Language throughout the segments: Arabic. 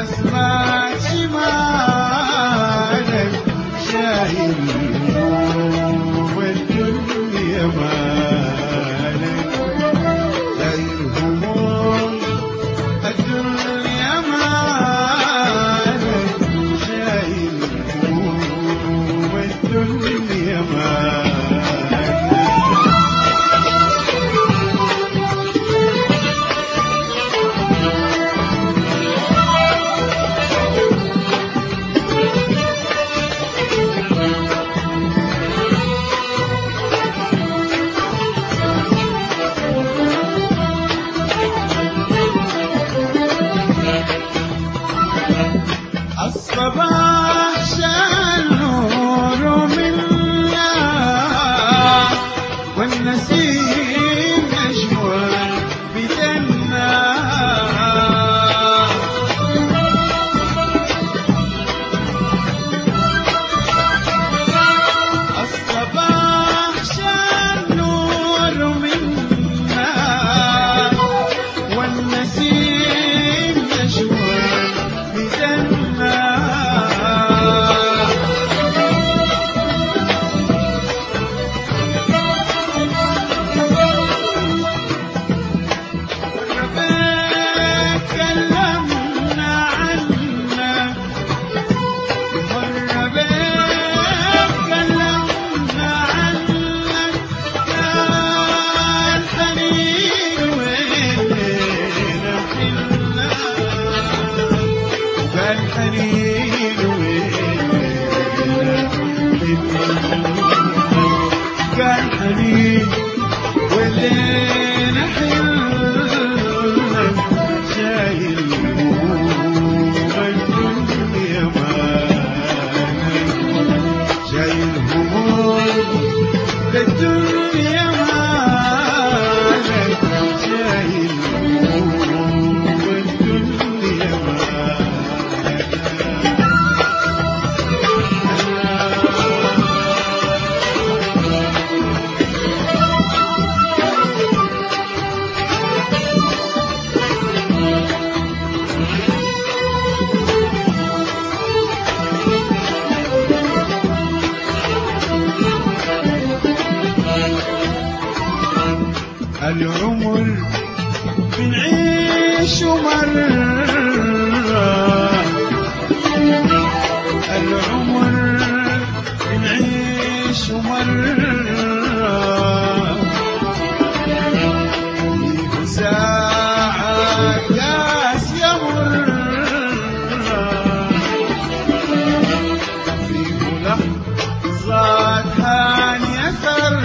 رسمات شمالك شايل هموم الدنيا مالك شايل هموم الدنيا مالك شايل هموم الدنيا مالك الصباح شال نور منا والنسيم أجمل بدنا الصباح شال نور منا والنسيم أجمل بدنا الحنين كان حنين ولينا حلنا شايل هموم الدنيا مالك شايل هموم الدنيا مالك شايل هموم الدنيا مالك العمر بنعيش مرة العمر بنعيش مرة فيه ساعة ياس يمر فيه لحظات هانية ثر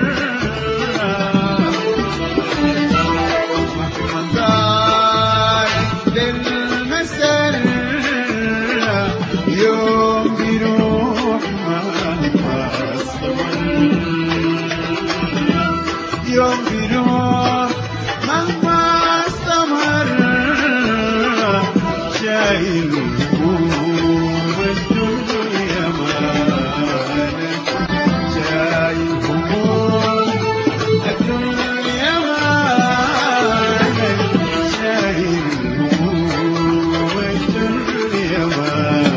يوم بيروح مهما استمر يوم بيروح مهما استمر شايل هموم الدنيا مالك شايل هموم الدنيا مالك شايل هموم الدنيا مالك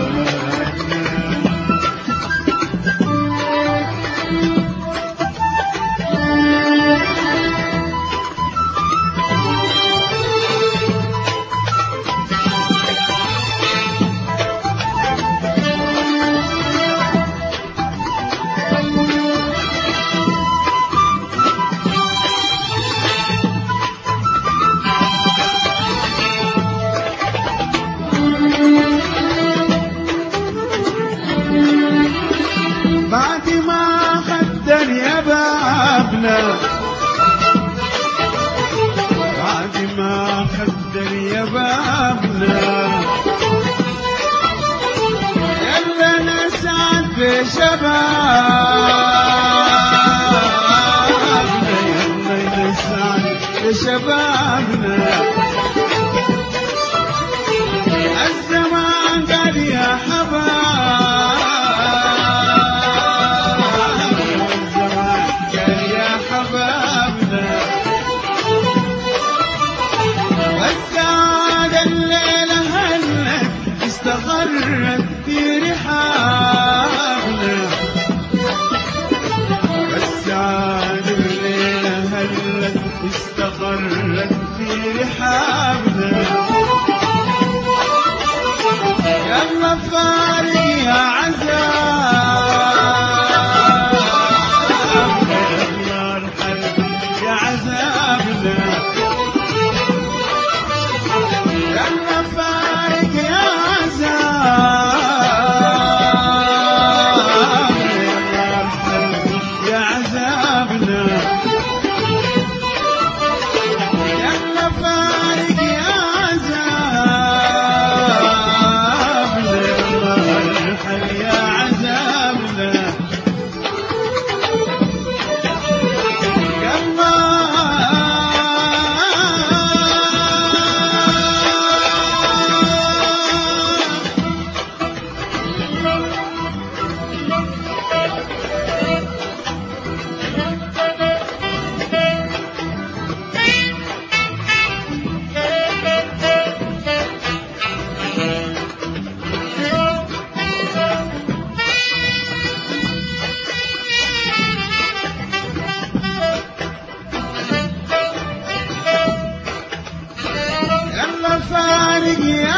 بعد ما خدن يا بابنا بعد ما خدن يا بابنا يلا نسعد بشبابنا يلا نسعد بشبابنا الزمان قال يا حباب والسعادة الليلة هلت فارق يا عذاب يلا ارحل يا عذابنا يلا فارق يا عذاب يلا ارحل يا عذابنا يلا فارق يا عذابنا يلا ارحل يا عذابنا يلا فارق يا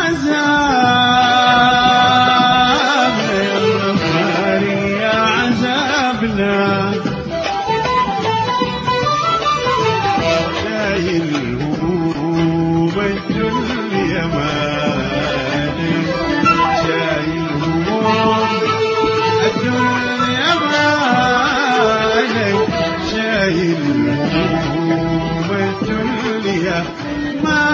عذابنا يلا فارق يا عذابنا شايل هموم الدنيا مالك شايل هموم الدنيا مالك شايل هموم الدنيا مالك